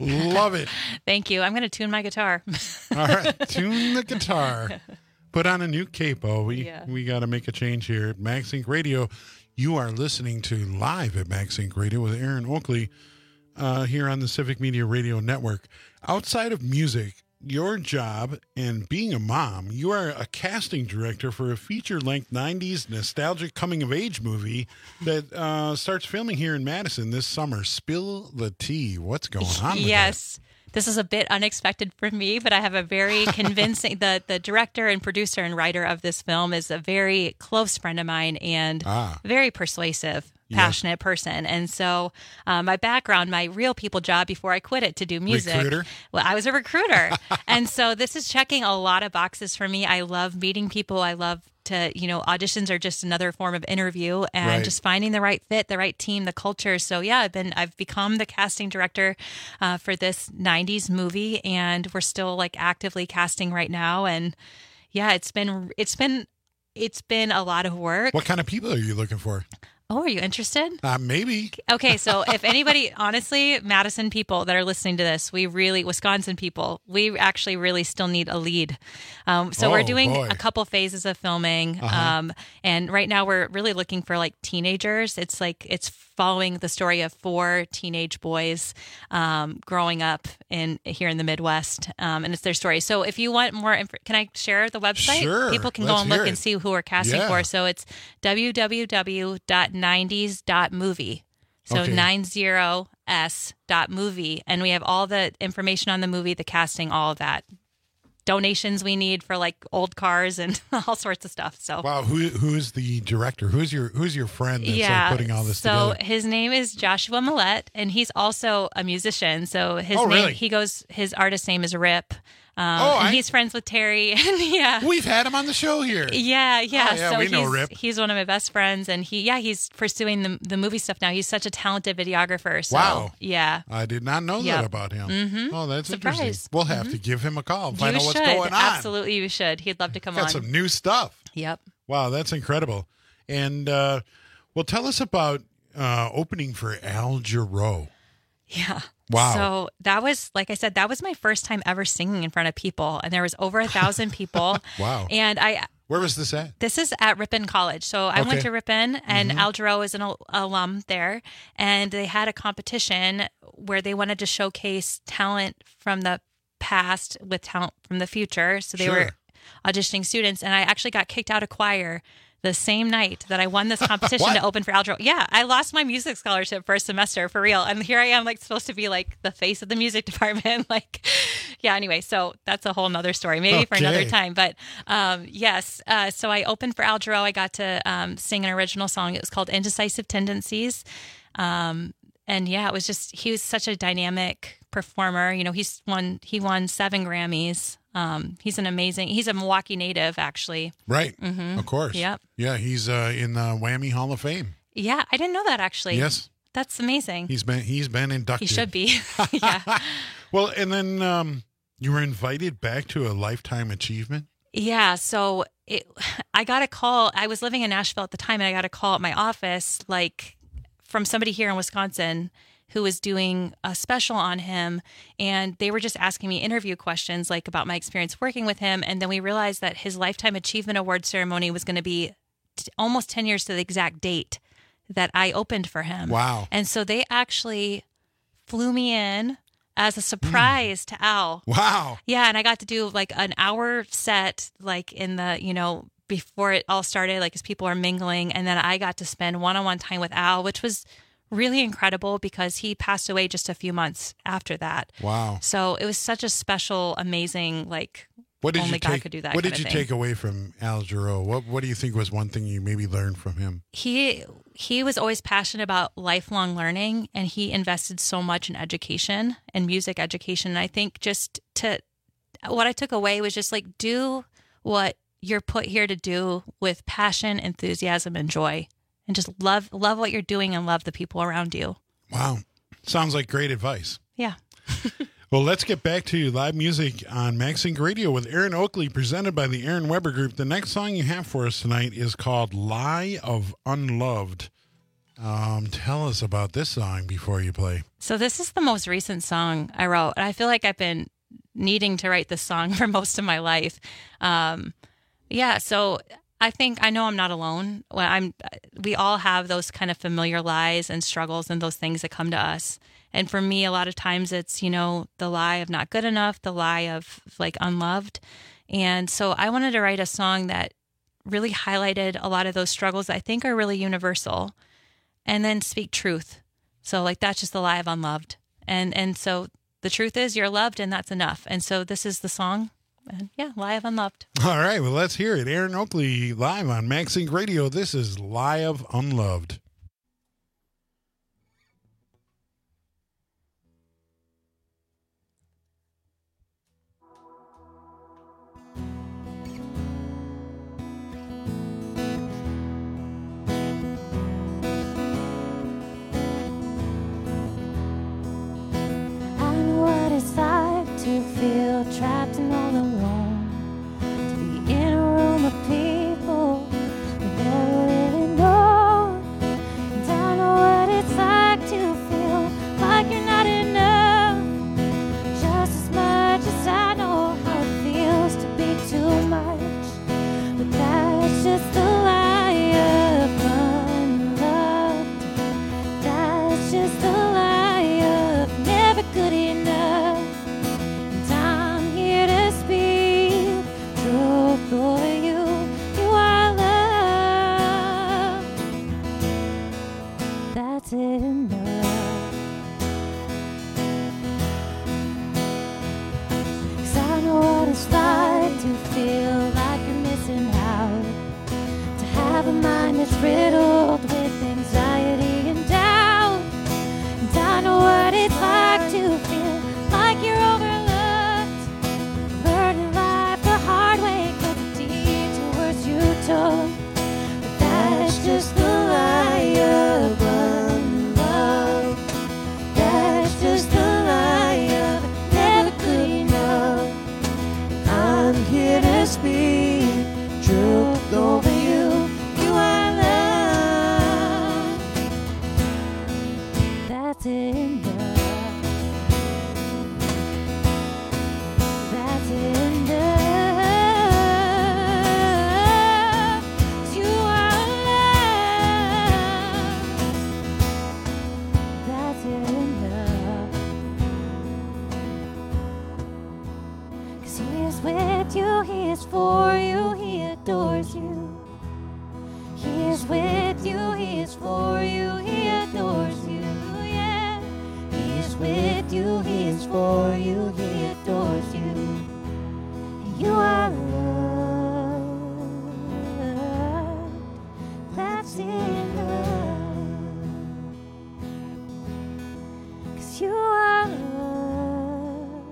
Love it. Thank you. I'm going to tune my guitar. All right, tune the guitar. Put on a new capo. We Yeah. we got to make a change here at Max Inc Radio. You are listening to Live at Max Inc Radio with Aaron Oakley uh, here on the Civic Media Radio Network. Outside of music, your job and being a mom, you are a casting director for a feature-length nineties nostalgic coming-of-age movie that uh, starts filming here in Madison this summer. Spill the tea. What's going on with Yes. This is a bit unexpected for me, but I have a very convincing, the, the director and producer and writer of this film is a very close friend of mine and Ah. very persuasive, Yeah. passionate person. And so uh, my background, my real people job before I quit it to do music. Recruiter? Well, I was a recruiter. And so this is checking a lot of boxes for me. I love meeting people. I love to, you know, auditions are just another form of interview and Right. just finding the right fit, the right team, the culture. So yeah, I've been, I've become the casting director uh, for this nineties movie and we're still like actively casting right now. And yeah, it's been, it's been, it's been a lot of work. What kind of people are you looking for? Oh, are you interested? Uh, maybe. Okay, so if anybody, honestly, Madison people that are listening to this, we really, Wisconsin people, we actually really still need a lead. Um, so Oh, we're doing boy. a couple phases of filming. Uh-huh. Um, and right now we're really looking for like teenagers. It's like, it's following the story of four teenage boys um, growing up in here in the Midwest. Um, and it's their story. So if you want more, inf- can I share the website? Sure. People can Let's go and hear look it. and see who we're casting Yeah. for. So it's w w w dot nineties dot movie. So Okay. ninety s dot movie. And we have all the information on the movie, the casting, all of that. Donations we need for like old cars and all sorts of stuff. So Wow, who who's the director? Who's your who's your friend that's yeah, like putting all this so together? his name is Joshua Millette, and he's also a musician. So his Oh, name, really? he goes, his artist name is Rip. Um, Oh, and I- he's friends with Terry. And yeah, We've had him on the show here. yeah, yeah. Oh, yeah, so we he's, know Rip. he's one of my best friends, and he, yeah, he's pursuing the the movie stuff now. He's such a talented videographer. So, Wow. yeah. I did not know that Yep. about him. Mhm. Oh, that's Surprise. interesting. We'll have to give him a call and find You out what's should. going on. Absolutely, you should. He'd love to come Got on. some new stuff. Yep. Wow, that's incredible. And uh, well, tell us about uh, opening for Al Jarreau. Yeah. Wow. So that was, like I said, that was my first time ever singing in front of people. And there was over a thousand people. Wow. And I, Where was this at? this is at Ripon College. So I Okay. went to Ripon and Mhm. Al Jarreau is an al- alum there. And they had a competition where they wanted to showcase talent from the past with talent from the future. So they Sure. were auditioning students. And I actually got kicked out of choir the same night that I won this competition What? to open for Al Jarreau. Yeah, I lost my music scholarship first semester for real. And here I am, like, supposed to be like the face of the music department. Like, yeah, anyway, so that's a whole nother story, maybe for another Okay. time. But um, yes, uh, so I opened for Al Jarreau. I got to um, sing an original song. It was called Indecisive Tendencies. Um, and yeah, it was just, he was such a dynamic performer. You know, he's won, he won seven Grammys. Um, he's an amazing, he's a Milwaukee native, actually. Right. Mhm. Of course. Yep. Yeah, he's uh, in the Whammy Hall of Fame. Yeah, I didn't know that actually. Yes. That's amazing. He's been he's been He inducted. should be. Yeah. Well, and then um, you were invited back to a Lifetime Achievement. Yeah. So it, I got a call. I was living in Nashville at the time, and I got a call at my office, like from somebody here in Wisconsin who was doing a special on him. And they were just asking me interview questions, like about my experience working with him. And then we realized that his Lifetime Achievement Award ceremony was going to be t- almost ten years to the exact date that I opened for him. Wow. And so they actually flew me in as a surprise to Al. Wow. Yeah, and I got to do like an hour set, like in the, you know, before it all started, like as people are mingling. And then I got to spend one-on-one time with Al, which was really incredible because he passed away just a few months after that. Wow. So it was such a special, amazing, like, What did only you God take? could do that. What kind did you of thing. take away from Al Jarreau? What What do you think was one thing you maybe learned from him? He he was always passionate about lifelong learning, and he invested so much in education and music education. And I think just to what I took away was just like do what you're put here to do with passion, enthusiasm, and joy, and just love love what you're doing and love the people around you. Wow. Sounds like great advice. Yeah. Well, let's get back to live music on Max Inc Radio with Aaron Oakley, presented by the Aaron Weber Group. The next song you have for us tonight is called Lie of Unloved. Um, tell us about this song before you play. So this is the most recent song I wrote. And I feel like I've been needing to write this song for most of my life. Um, yeah, so I think I know I'm not alone. When I'm, we all have those kind of familiar lies and struggles and those things that come to us. And for me, a lot of times it's, you know, the lie of not good enough, the lie of like unloved. And so I wanted to write a song that really highlighted a lot of those struggles that I think are really universal, and then speak truth. So like, that's just the lie of unloved. And, and so the truth is you're loved and that's enough. And so this is the song. And yeah, Lie of Unloved. All right, well, let's hear it. Aaron Oakley live on MaxSync Radio. This is Lie of Unloved. I know what it's like to feel trapped and all alone, to be in a room of people we never really know. And I know what it's like to feel like you're not enough, just as much as I know how it feels to be too much. But that's just the lie of unloved. That's just the lie of never good enough. And I'm here to speak truth over you. You are love. That's enough. 'Cause I know what it's like to feel like you're missing out, to have a mind that's riddled with anxiety and doubt. And I know what it's like to feel like you're overlooked, learning life the hard way 'cause the detours you took. But that's just the lie of unloved. That's just the lie of never good enough. I'm here to speak truth over you. You are love. That's enough. That's enough. You are love. That's enough. 'Cause he is with you, he is for you, he adores you. He is with you, he is for you, he adores you, yeah. He is with you, he is for you, he adores you. You are loved. That's enough. 'Cause you are loved.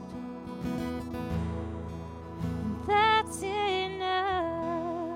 That's enough.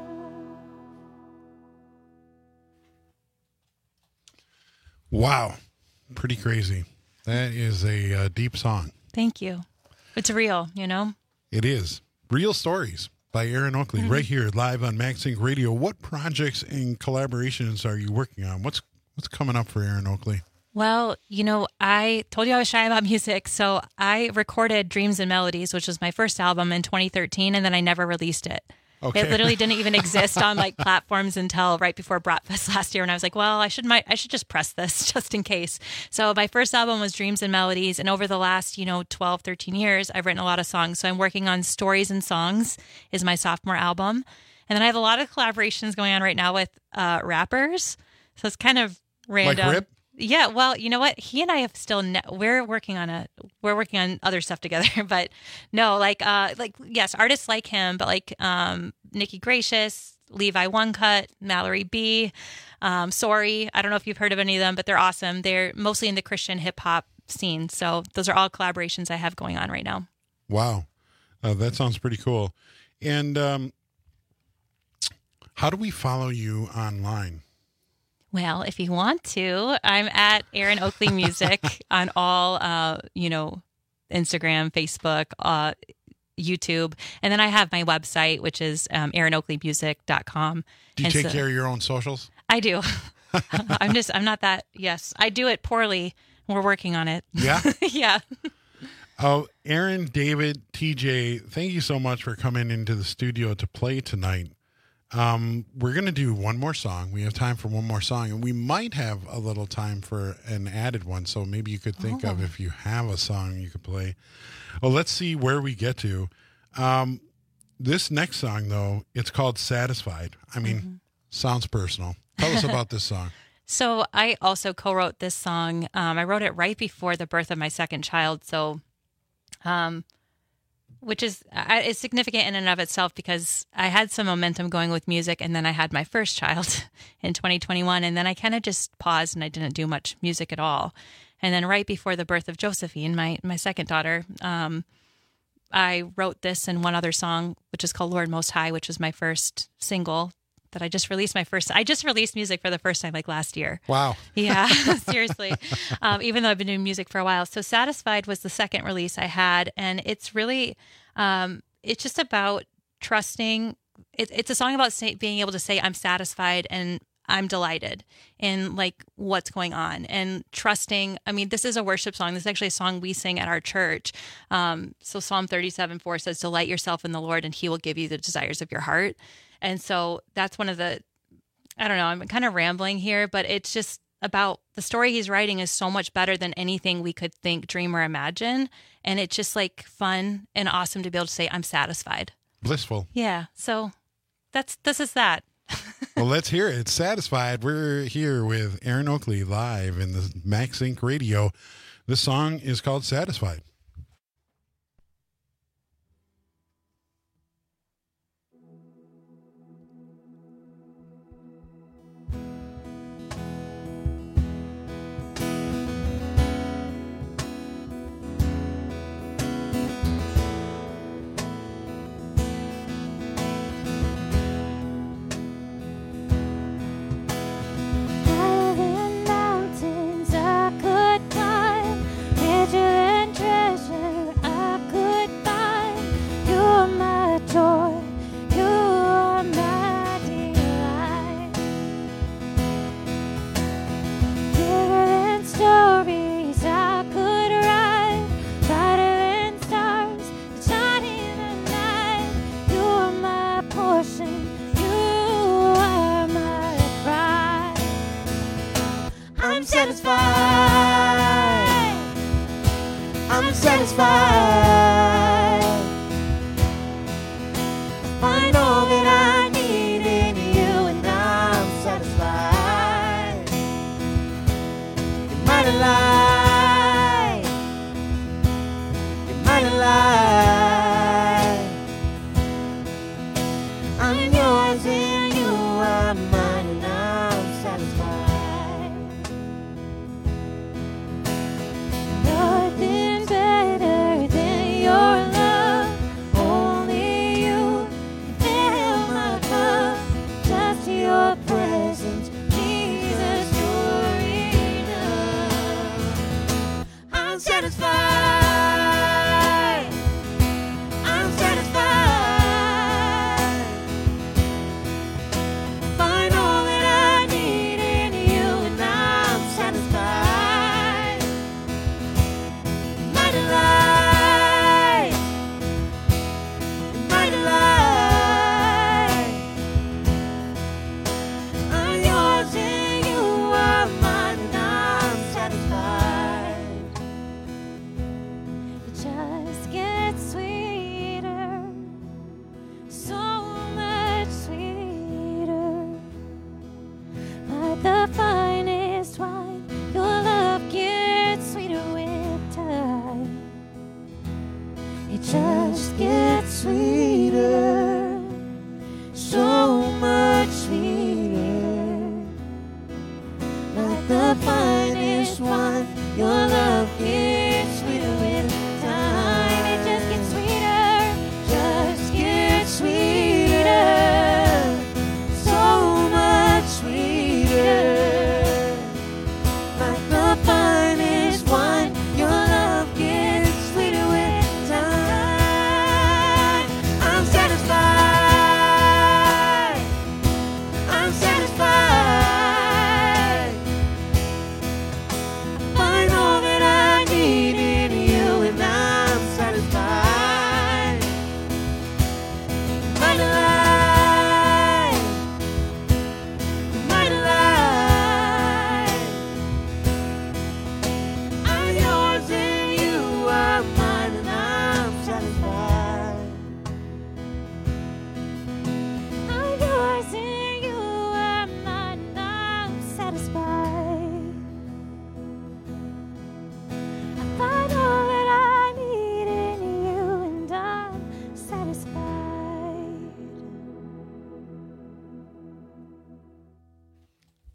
Wow. Pretty crazy. That is a uh, deep song. Thank you. It's real, you know? It is. Real Stories by Aaron Oakley, Mhm. right here live on MaxSync Radio. What projects and collaborations are you working on? What's what's coming up for Aaron Oakley? Well, you know, I told you I was shy about music, so I recorded Dreams and Melodies, which was my first album in twenty thirteen, and then I never released it. Okay. It literally didn't even exist on like platforms until right before Bratfest last year, and I was like, well, I should might I should just press this just in case. So my first album was Dreams and Melodies, and over the last, you know, twelve, thirteen years, I've written a lot of songs. So I'm working on Stories and Songs is my sophomore album. And then I have a lot of collaborations going on right now with uh, rappers. So it's kind of random. Like Rip? Yeah, well, you know what? He and I have still ne- we're working on a we're working on other stuff together, but no, like uh like yes, artists like him, but like um Nikki Gracious, Levi One Cut, Mallory B, um Sorry. I don't know if you've heard of any of them, but they're awesome. They're mostly in the Christian hip hop scene. So those are all collaborations I have going on right now. Wow. Uh, that sounds pretty cool. And um, how do we follow you online? Well, if you want to, I'm at Aaron Oakley Music on all, uh, you know, Instagram, Facebook, uh, YouTube. And then I have my website, which is um, aaron oakley music dot com. Do you And take so- care of your own socials? I do. I'm just, I'm not that, yes. I do it poorly. We're working on it. Yeah? Yeah. Oh, Aaron, David, T J, thank you so much for coming into the studio to play tonight. Um, we're going to do one more song. We have time for one more song, and we might have a little time for an added one. So maybe you could think oh. of if you have a song you could play. Well, let's see where we get to. Um, this next song, though, it's called Satisfied. I mean, mm-hmm. sounds personal. Tell us about this song. So I also co-wrote this song. Um, I wrote it right before the birth of my second child. So, um, which is uh, is significant in and of itself because I had some momentum going with music, and then I had my first child in twenty twenty-one, and then I kind of just paused and I didn't do much music at all. And then right before the birth of Josephine, my my second daughter, um, I wrote this and one other song, which is called Lord Most High, which was my first single that I just released my first. I just released music for the first time like last year. Wow. Yeah, seriously. Um, even though I've been doing music for a while. So Satisfied was the second release I had. And it's really, um, it's just about trusting. It, it's a song about say, being able to say, I'm satisfied and I'm delighted in like what's going on and trusting. I mean, this is a worship song. This is actually a song we sing at our church. Um, so Psalm thirty-seven four says, delight yourself in the Lord and he will give you the desires of your heart. And so that's one of the, I don't know, I'm kind of rambling here, but it's just about the story he's writing is so much better than anything we could think, dream, or imagine. And it's just like fun and awesome to be able to say, I'm satisfied. Blissful. Yeah. So that's, this is that. Well, let's hear it. It's Satisfied. We're here with Aaron Oakley live in the Max Inc Radio. This song is called Satisfied.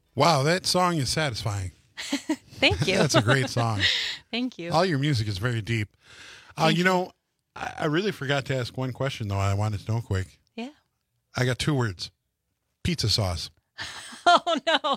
Wow, that song is satisfying. Thank you. That's a great song. Thank you. All your music is very deep. Uh, you, you know, I, I really forgot to ask one question, though. I wanted to know quick. Yeah. I got two words. Pizza sauce. Oh, no.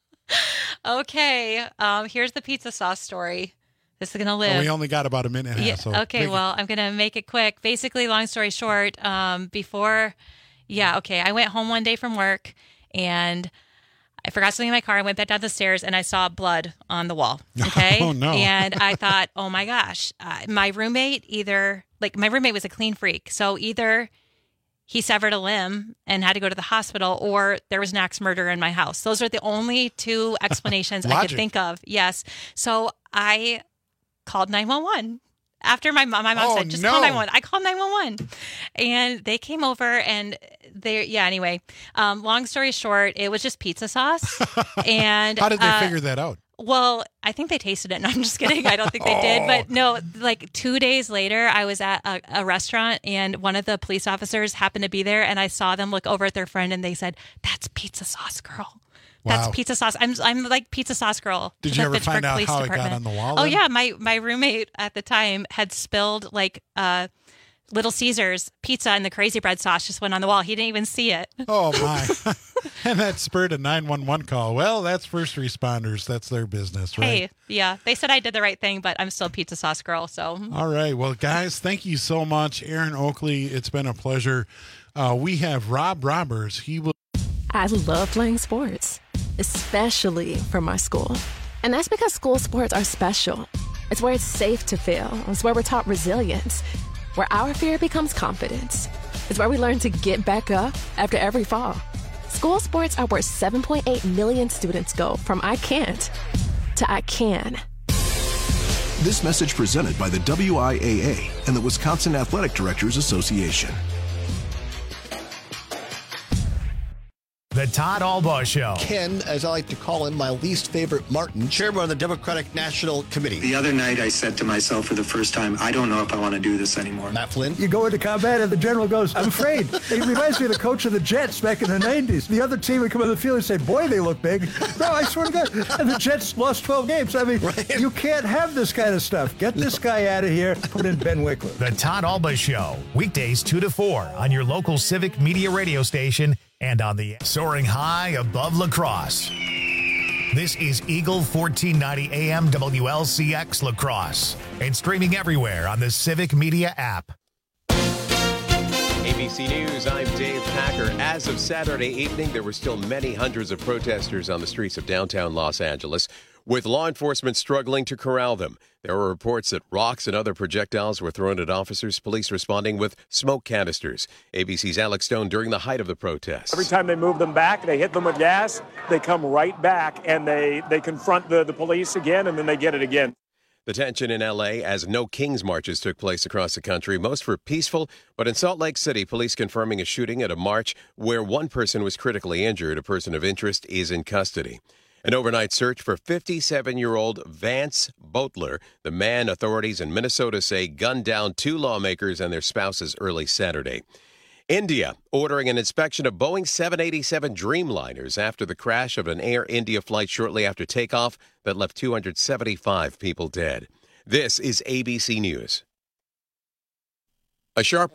Okay. Um, here's the pizza sauce story. This is going to live. Well, we only got about a minute and a half. Yeah. So okay. Well, I'm going to make it quick. Basically, long story short, um, before, yeah, okay. I went home one day from work and I forgot something in my car. I went back down the stairs and I saw blood on the wall. Okay. Oh, no. And I thought, oh my gosh, uh, my roommate either, like my roommate was a clean freak. So either he severed a limb and had to go to the hospital or there was an axe murder in my house. Those are the only two explanations I could think of. Yes. So I called nine one one. After my mom, my mom oh, said, just no. call nine one one. I called nine one one. And they came over and they, yeah, anyway, um, long story short, it was just pizza sauce. And how did they uh, figure that out? Well, I think they tasted it. No, I'm just kidding. I don't think they did. But no, like two days later, I was at a, a restaurant and one of the police officers happened to be there. And I saw them look over at their friend and they said, that's pizza sauce, girl. That's Wow. pizza sauce. I'm I'm like pizza sauce girl. Did to you the ever Fitchburg find out Police how it got Department. on the wall Oh then? yeah, my my roommate at the time had spilled like uh, Little Caesars pizza and the crazy bread sauce just went on the wall. He didn't even see it. Oh my! And that spurred a nine one one call. Well, that's first responders. That's their business, right? Hey, yeah, they said I did the right thing, but I'm still pizza sauce girl. So All right. Well, guys, thank you so much. Aaron Oakley, it's been a pleasure. Uh, we have Rob Roberts. He will. I love playing sports, especially for my school. And that's because school sports are special. It's where it's safe to fail. It's where we're taught resilience, where our fear becomes confidence. It's where we learn to get back up after every fall. School sports are where seven point eight million students go from I can't to I can. This message presented by the W I A A and the Wisconsin Athletic Directors Association. The Todd Albaugh Show. Ken, as I like to call him, my least favorite Martin, chairman of the Democratic National Committee. The other night I said to myself for the first time, I don't know if I want to do this anymore. Matt Flynn. You go into combat and the general goes, I'm afraid. It reminds me of the coach of the Jets back in the nineties. The other team would come on the field and say, boy, they look big. No, I swear to God. And the Jets lost twelve games. I mean, right. You can't have this kind of stuff. Get this guy out of here. Put in Ben Wickler. The Todd Albaugh Show. Weekdays two to four on your local Civic Media radio station and on the Soaring High Above La Crosse. This is Eagle fourteen ninety A M W L C X La Crosse and streaming everywhere on the Civic Media app. A B C News, I'm Dave Packer. As of Saturday evening, there were still many hundreds of protesters on the streets of downtown Los Angeles, with law enforcement struggling to corral them. There were reports that rocks and other projectiles were thrown at officers, police responding with smoke canisters. A B C's Alex Stone during the height of the protests. Every time they move them back, they hit them with gas, they come right back, and they, they confront the, the police again, and then they get it again. The tension in L A as no Kings marches took place across the country. Most were peaceful, but in Salt Lake City, police confirming a shooting at a march where one person was critically injured. A person of interest is in custody. An overnight search for fifty-seven-year-old Vance Boatler, the man authorities in Minnesota say gunned down two lawmakers and their spouses early Saturday. India ordering an inspection of Boeing seven eighty-seven Dreamliners after the crash of an Air India flight shortly after takeoff that left two hundred seventy-five people dead. This is A B C News. A sharp